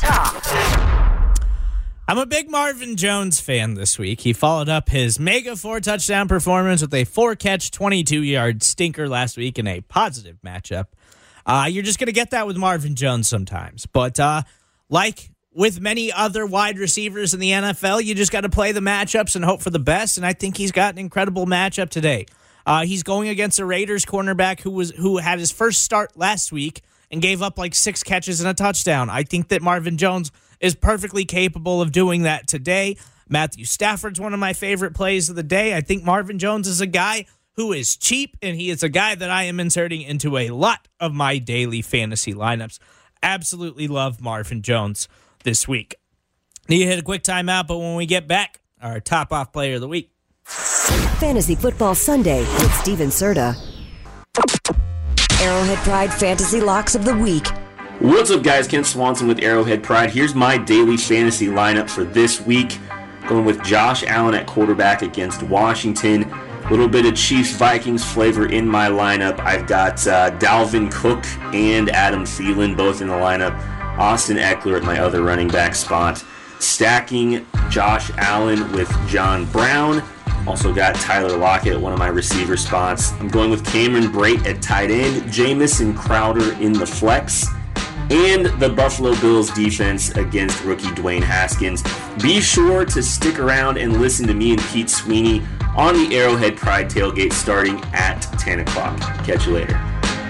I'm a big Marvin Jones fan this week. He followed up his mega four-touchdown performance with a four-catch, twenty-two-yard stinker last week in a positive matchup. Uh, you're just going to get that with Marvin Jones sometimes. But uh, like with many other wide receivers in the N F L, you just got to play the matchups and hope for the best, and I think he's got an incredible matchup today. Uh, he's going against a Raiders cornerback who was who had his first start last week and gave up like six catches and a touchdown. I think that Marvin Jones is perfectly capable of doing that today. Matthew Stafford's one of my favorite plays of the day. I think Marvin Jones is a guy who is cheap, and he is a guy that I am inserting into a lot of my daily fantasy lineups. Absolutely love Marvin Jones this week. Need to hit a quick timeout, but when we get back, our top-off player of the week. Fantasy Football Sunday with Steven Serta. Arrowhead Pride Fantasy Locks of the Week. What's up, guys? Ken Swanson with Arrowhead Pride. Here's my daily fantasy lineup for this week. Going with Josh Allen at quarterback against Washington. A little bit of Chiefs-Vikings flavor in my lineup. I've got uh, Dalvin Cook and Adam Thielen both in the lineup. Austin Eckler at my other running back spot. Stacking Josh Allen with John Brown. Also got Tyler Lockett at one of my receiver spots. I'm going with Cameron Brate at tight end. Jamison Crowder in the flex. And the Buffalo Bills defense against rookie Dwayne Haskins. Be sure to stick around and listen to me and Pete Sweeney on the Arrowhead Pride Tailgate starting at ten o'clock. Catch you later.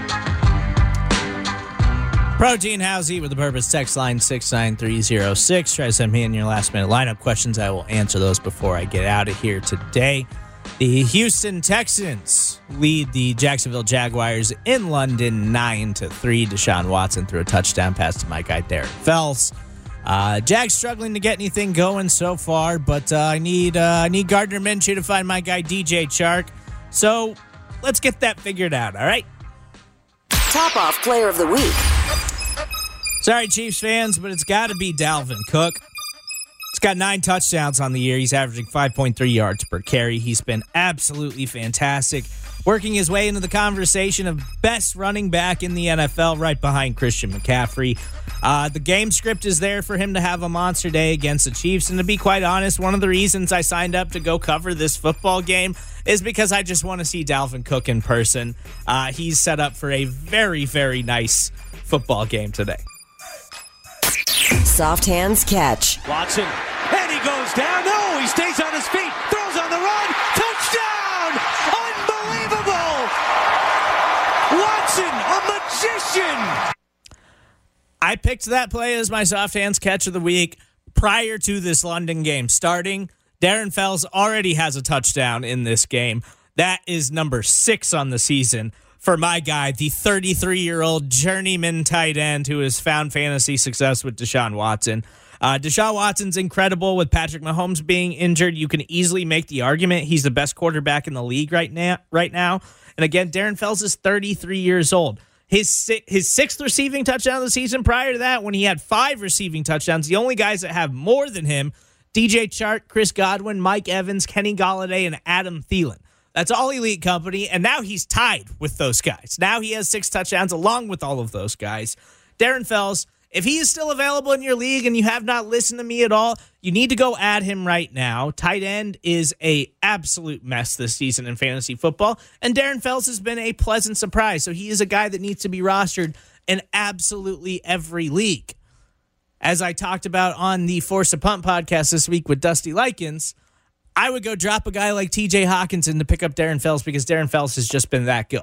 Protein House Eat with the Purpose text line six nine three zero six. Try to send me in your last minute lineup questions. I will answer those before I get out of here today. The Houston Texans lead the Jacksonville Jaguars in London nine to three. Deshaun Watson threw a touchdown pass to my guy Darren Fells. Uh, Jags struggling to get anything going so far, but uh, I need uh, I need Gardner Minshew to find my guy D J Chark. So let's get that figured out, all right? Top off player of the week. Sorry, Chiefs fans, but it's got to be Dalvin Cook. He's got nine touchdowns on the year. He's averaging five point three yards per carry. He's been absolutely fantastic, working his way into the conversation of best running back in the N F L right behind Christian McCaffrey. Uh, the game script is there for him to have a monster day against the Chiefs. And to be quite honest, one of the reasons I signed up to go cover this football game is because I just want to see Dalvin Cook in person. Uh, he's set up for a very, very nice football game today. Soft hands catch. Watson, and he goes down. No, he stays on his feet. Throws on the run. Touchdown! Unbelievable! Watson, a magician! I picked that play as my soft hands catch of the week prior to this London game starting. Darren Fells already has a touchdown in this game. That is number six on the season for my guy, the thirty-three-year-old journeyman tight end who has found fantasy success with Deshaun Watson. Uh, Deshaun Watson's incredible with Patrick Mahomes being injured. You can easily make the argument he's the best quarterback in the league right now. Right now, and again, Darren Fells is thirty-three years old. His his sixth receiving touchdown of the season. Prior to that, when he had five receiving touchdowns, the only guys that have more than him: D J Chark, Chris Godwin, Mike Evans, Kenny Golladay, and Adam Thielen. That's all elite company, and now he's tied with those guys. Now he has six touchdowns along with all of those guys. Darren Fells, if he is still available in your league and you have not listened to me at all, you need to go add him right now. Tight end is a absolute mess this season in fantasy football, and Darren Fells has been a pleasant surprise. So he is a guy that needs to be rostered in absolutely every league. As I talked about on the Force a Punt podcast this week with Dusty Likens, I would go drop a guy like T J Hawkinson to pick up Darren Fells because Darren Fells has just been that good.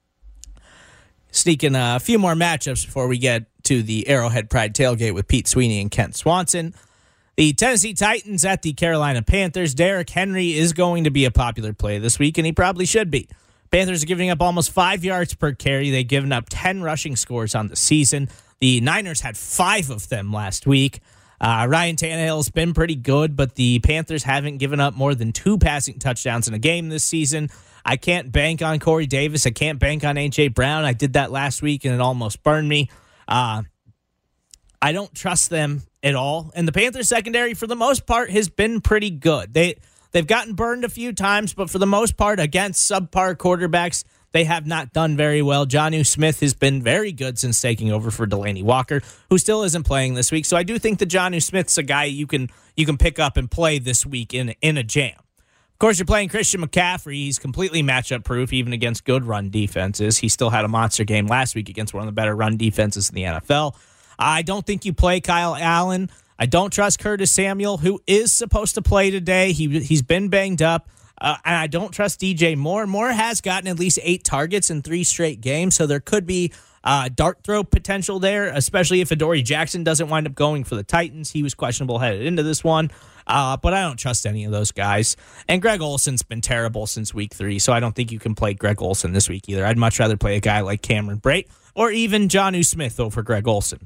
Sneaking a few more matchups before we get to the Arrowhead Pride tailgate with Pete Sweeney and Kent Swanson. The Tennessee Titans at the Carolina Panthers. Derrick Henry is going to be a popular play this week, and he probably should be. Panthers are giving up almost five yards per carry. They've given up ten rushing scores on the season. The Niners had five of them last week. Uh, Ryan Tannehill's been pretty good, but the Panthers haven't given up more than two passing touchdowns in a game this season. I can't bank on Corey Davis. I can't bank on A J Brown. I did that last week, and it almost burned me. Uh, I don't trust them at all. And the Panthers secondary, for the most part, has been pretty good. They, they've gotten burned a few times, but for the most part, against subpar quarterbacks, they have not done very well. Jonnu Smith has been very good since taking over for Delanie Walker, who still isn't playing this week. So I do think that Jonnu Smith's a guy you can you can pick up and play this week in, in a jam. Of course, you're playing Christian McCaffrey. He's completely matchup proof, even against good run defenses. He still had a monster game last week against one of the better run defenses in the N F L. I don't think you play Kyle Allen. I don't trust Curtis Samuel, who is supposed to play today. He, he's been banged up. Uh, and I don't trust D J Moore. Moore has gotten at least eight targets in three straight games, so there could be uh, dart throw potential there, especially if Adoree Jackson doesn't wind up going for the Titans. He was questionable headed into this one, uh, but I don't trust any of those guys. And Greg Olson's been terrible since week three, so I don't think you can play Greg Olson this week either. I'd much rather play a guy like Cameron Brate or even Jonnu Smith over Greg Olson.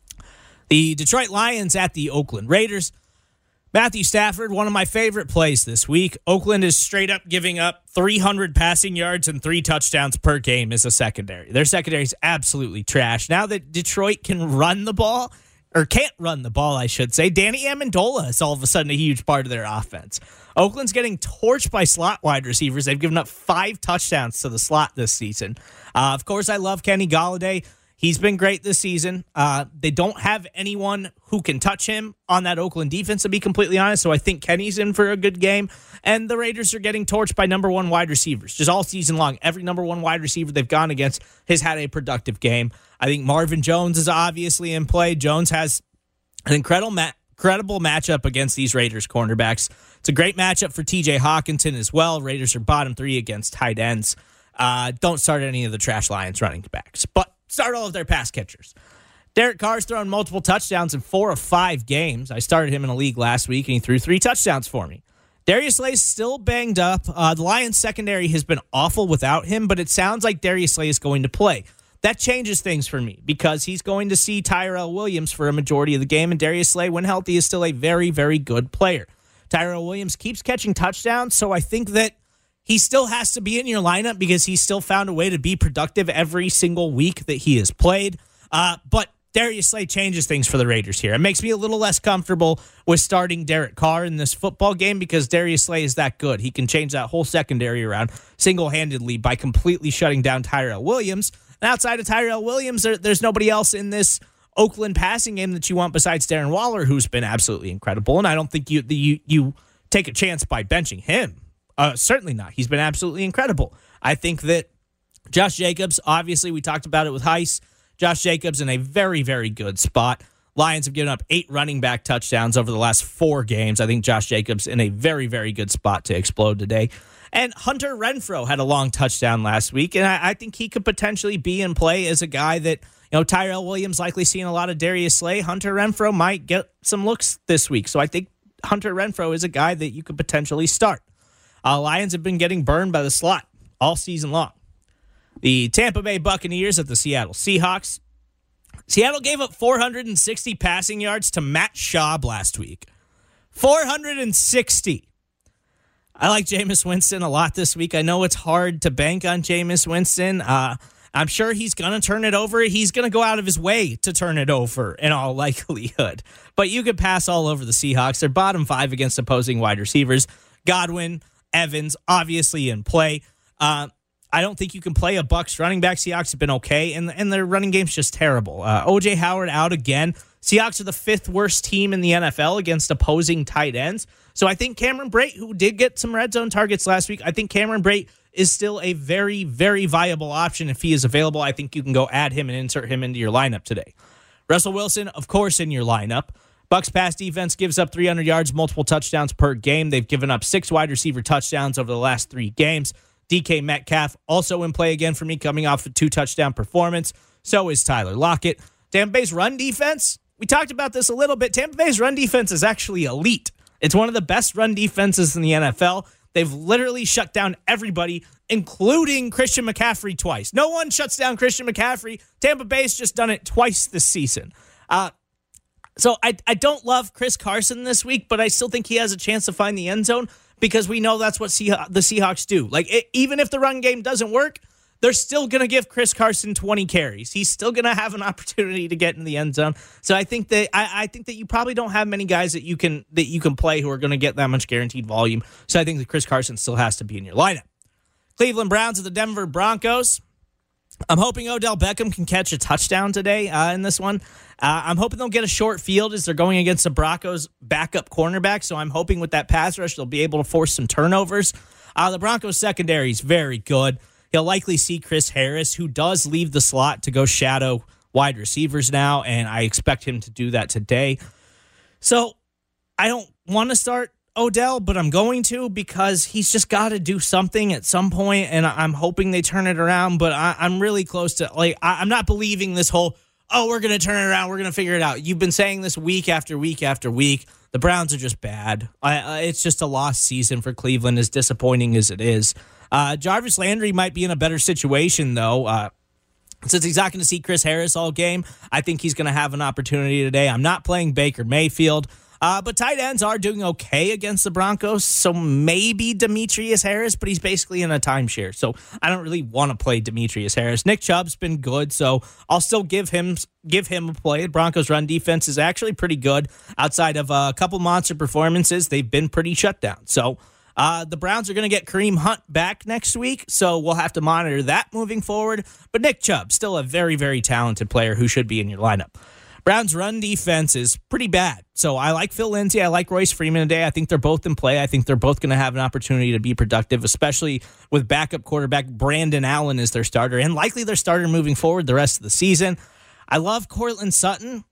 The Detroit Lions at the Oakland Raiders. Matthew Stafford, one of my favorite plays this week. Oakland is straight up giving up three hundred passing yards and three touchdowns per game as a secondary. Their secondary is absolutely trash. Now that Detroit can run the ball, or can't run the ball, I should say, Danny Amendola is all of a sudden a huge part of their offense. Oakland's getting torched by slot wide receivers. They've given up five touchdowns to the slot this season. Uh, of course, I love Kenny Golladay. He's been great this season. Uh, they don't have anyone who can touch him on that Oakland defense, to be completely honest, so I think Kenny's in for a good game. And the Raiders are getting torched by number one wide receivers. Just all season long, every number one wide receiver they've gone against has had a productive game. I think Marvin Jones is obviously in play. Jones has an incredible, ma- incredible matchup against these Raiders cornerbacks. It's a great matchup for T J Hawkinson as well. Raiders are bottom three against tight ends. Uh, don't start any of the trash Lions running backs, but start all of their pass catchers. Derek Carr's thrown multiple touchdowns in four of five games. I started him in a league last week, and he threw three touchdowns for me. Darius Slay's still banged up. Uh, the Lions' secondary has been awful without him, but it sounds like Darius Slay is going to play. That changes things for me because he's going to see Tyrell Williams for a majority of the game, and Darius Slay, when healthy, is still a very, very good player. Tyrell Williams keeps catching touchdowns, so I think that he still has to be in your lineup because he's still found a way to be productive every single week that he has played. Uh, but Darius Slay changes things for the Raiders here. It makes me a little less comfortable with starting Derek Carr in this football game because Darius Slay is that good. He can change that whole secondary around single-handedly by completely shutting down Tyrell Williams. And outside of Tyrell Williams, there, there's nobody else in this Oakland passing game that you want besides Darren Waller, who's been absolutely incredible. And I don't think you you, you take a chance by benching him. Uh, certainly not. He's been absolutely incredible. I think that Josh Jacobs, obviously we talked about it with Heiss. Josh Jacobs in a very, very good spot. Lions have given up eight running back touchdowns over the last four games. I think Josh Jacobs in a very, very good spot to explode today. And Hunter Renfrow had a long touchdown last week, and I, I think he could potentially be in play as a guy that, you know, Tyrell Williams likely seeing a lot of Darius Slay. Hunter Renfrow might get some looks this week. So I think Hunter Renfrow is a guy that you could potentially start. Uh, Lions have been getting burned by the slot all season long. The Tampa Bay Buccaneers at the Seattle Seahawks. Seattle gave up four hundred sixty passing yards to Matt Schaub last week. four hundred sixty. I like Jameis Winston a lot this week. I know it's hard to bank on Jameis Winston. Uh, I'm sure he's going to turn it over. He's going to go out of his way to turn it over in all likelihood. But you could pass all over the Seahawks. They're bottom five against opposing wide receivers. Godwin, Evans, obviously in play. Uh, I don't think you can play a Bucs running back. Seahawks have been okay, and, and their running game's just terrible. Uh, O J Howard out again. Seahawks are the fifth worst team in the N F L against opposing tight ends. So I think Cameron Brate, who did get some red zone targets last week, I think Cameron Brate is still a very, very viable option if he is available. I think you can go add him and insert him into your lineup today. Russell Wilson, of course, in your lineup. Bucs pass defense gives up three hundred yards, multiple touchdowns per game. They've given up six wide receiver touchdowns over the last three games. D K Metcalf also in play again for me, coming off a two-touchdown performance. So is Tyler Lockett. Tampa Bay's run defense, we talked about this a little bit. Tampa Bay's run defense is actually elite. It's one of the best run defenses in the N F L. They've literally shut down everybody, including Christian McCaffrey twice. No one shuts down Christian McCaffrey. Tampa Bay's just done it twice this season. Uh, so I, I don't love Chris Carson this week, but I still think he has a chance to find the end zone because we know that's what Seah- the Seahawks do. Like, it, even if the run game doesn't work, they're still going to give Chris Carson twenty carries. He's still going to have an opportunity to get in the end zone. So I think that I, I think that you probably don't have many guys that you can that you can play who are going to get that much guaranteed volume. So I think that Chris Carson still has to be in your lineup. Cleveland Browns at the Denver Broncos. I'm hoping Odell Beckham can catch a touchdown today uh, in this one. Uh, I'm hoping they'll get a short field as they're going against the Broncos' backup cornerback. So I'm hoping with that pass rush, they'll be able to force some turnovers. Uh, the Broncos' secondary is very good. He'll likely see Chris Harris, who does leave the slot to go shadow wide receivers now, and I expect him to do that today. So I don't want to start Odell, but I'm going to because he's just got to do something at some point, and I'm hoping they turn it around, but I, I'm really close to, like, I, I'm not believing this whole, oh, we're going to turn it around, we're going to figure it out. You've been saying this week after week after week. The Browns are just bad. I, uh, it's just a lost season for Cleveland, as disappointing as it is. Uh, Jarvis Landry might be in a better situation, though. Uh, since he's not going to see Chris Harris all game, I think he's going to have an opportunity today. I'm not playing Baker Mayfield, uh, but tight ends are doing okay against the Broncos, so maybe Demetrius Harris, but he's basically in a timeshare, so I don't really want to play Demetrius Harris. Nick Chubb's been good, so I'll still give him give him a play. The Broncos' run defense is actually pretty good. Outside of a couple monster performances, they've been pretty shut down, so... Uh, the Browns are going to get Kareem Hunt back next week, so we'll have to monitor that moving forward. But Nick Chubb, still a very, very talented player who should be in your lineup. Browns' run defense is pretty bad. So I like Phil Lindsay. I like Royce Freeman today. I think they're both in play. I think they're both going to have an opportunity to be productive, especially with backup quarterback Brandon Allen as their starter and likely their starter moving forward the rest of the season. I love Courtland Sutton,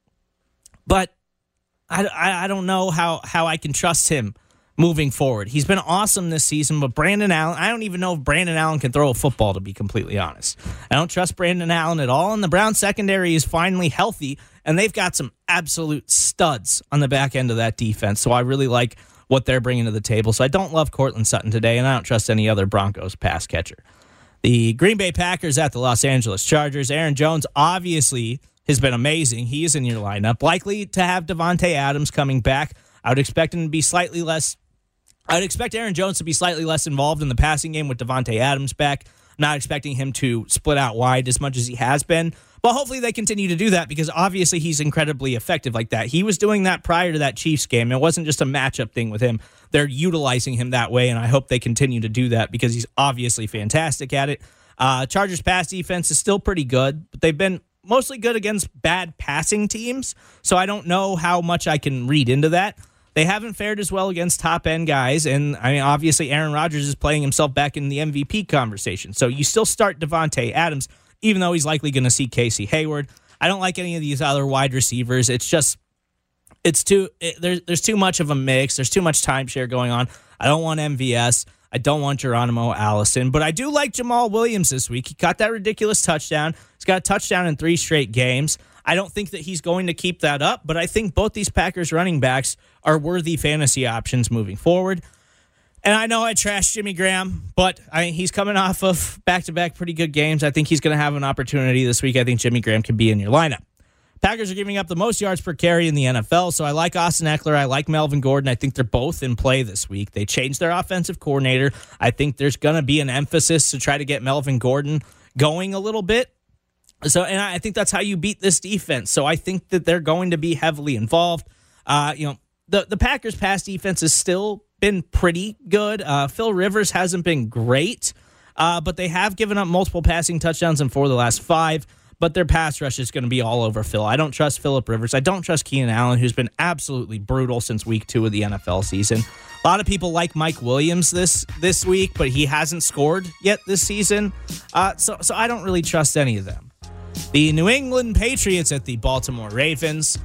but I, I, I don't know how, how I can trust him moving forward. He's been awesome this season, but Brandon Allen, I don't even know if Brandon Allen can throw a football, to be completely honest. I don't trust Brandon Allen at all, and the Browns secondary is finally healthy, and they've got some absolute studs on the back end of that defense, so I really like what they're bringing to the table. So I don't love Courtland Sutton today, and I don't trust any other Broncos pass catcher. The Green Bay Packers at the Los Angeles Chargers. Aaron Jones obviously has been amazing. He is in your lineup. Likely to have Devontae Adams coming back. I would expect him to be slightly less I would expect Aaron Jones to be slightly less involved in the passing game with Devontae Adams back. Not expecting him to split out wide as much as he has been. But hopefully they continue to do that because obviously he's incredibly effective like that. He was doing that prior to that Chiefs game. It wasn't just a matchup thing with him. They're utilizing him that way, and I hope they continue to do that because he's obviously fantastic at it. Uh, Chargers pass defense is still pretty good, but they've been mostly good against bad passing teams, so I don't know how much I can read into that. They haven't fared as well against top-end guys, and I mean, obviously Aaron Rodgers is playing himself back in the M V P conversation. So you still start Devontae Adams, even though he's likely going to see Casey Hayward. I don't like any of these other wide receivers. It's just, it's too, it, there's, there's too much of a mix. There's too much timeshare going on. I don't want M V S. I don't want Geronimo Allison, but I do like Jamal Williams this week. He caught that ridiculous touchdown. He's got a touchdown in three straight games. I don't think that he's going to keep that up, but I think both these Packers running backs are worthy fantasy options moving forward. And I know I trashed Jimmy Graham, but I, he's coming off of back-to-back pretty good games. I think he's going to have an opportunity this week. I think Jimmy Graham can be in your lineup. Packers are giving up the most yards per carry in the N F L, so I like Austin Eckler. I like Melvin Gordon. I think they're both in play this week. They changed their offensive coordinator. I think there's going to be an emphasis to try to get Melvin Gordon going a little bit. So, and I think that's how you beat this defense. So I think that they're going to be heavily involved. Uh, you know, the, the Packers pass defense has still been pretty good. Uh, Phil Rivers hasn't been great, uh, but they have given up multiple passing touchdowns in four of the last five. But their pass rush is going to be all over Phil. I don't trust Phillip Rivers. I don't trust Keenan Allen, who's been absolutely brutal since week two of the N F L season. A lot of people like Mike Williams this this week, but he hasn't scored yet this season. Uh, so, so I don't really trust any of them. The New England Patriots at the Baltimore Ravens.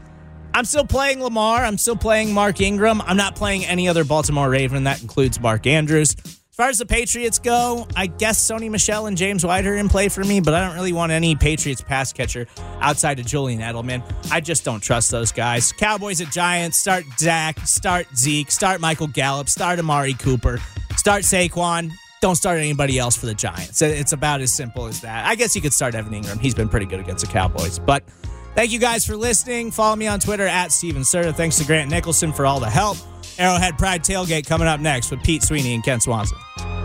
I'm still playing Lamar. I'm still playing Mark Ingram. I'm not playing any other Baltimore Raven. That includes Mark Andrews. As far as the Patriots go, I guess Sony Michel and James White are in play for me, but I don't really want any Patriots pass catcher outside of Julian Edelman. I just don't trust those guys. Cowboys at Giants, start Dak, start Zeke, start Michael Gallup, start Amari Cooper, start Saquon. Don't start anybody else for the Giants. It's about as simple as that. I guess you could start Evan Ingram. He's been pretty good against the Cowboys. But thank you guys for listening. Follow me on Twitter at Steven Serta. Thanks to Grant Nicholson for all the help. Arrowhead Pride Tailgate coming up next with Pete Sweeney and Ken Swanson.